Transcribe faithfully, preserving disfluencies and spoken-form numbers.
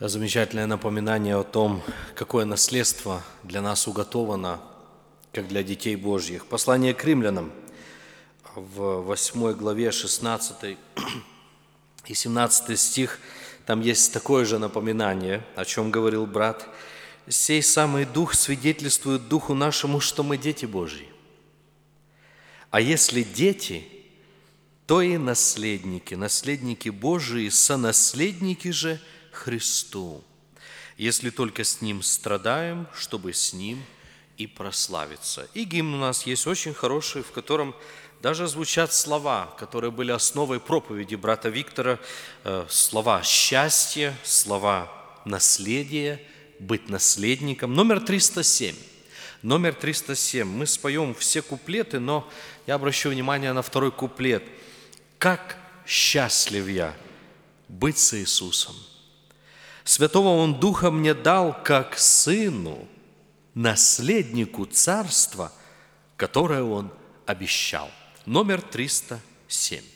Замечательное напоминание о том, какое наследство для нас уготовано, как для детей Божьих. Послание к римлянам в восьмой главе шестнадцатый и семнадцатый стих, там есть такое же напоминание, о чем говорил брат. «Сей самый Дух свидетельствует Духу нашему, что мы дети Божьи. А если дети, то и наследники, наследники Божии, сонаследники же Христу, если только с Ним страдаем, чтобы с Ним и прославиться». И гимн у нас есть очень хороший, в котором даже звучат слова, которые были основой проповеди брата Виктора, слова счастья, слова наследия, быть наследником. Номер триста семь. Номер триста семь. Мы споем все куплеты, но я обращу внимание на второй куплет. «Как счастлив я быть с Иисусом! Святого Он Духа мне дал, как сыну, наследнику царства, которое Он обещал». Номер триста семь.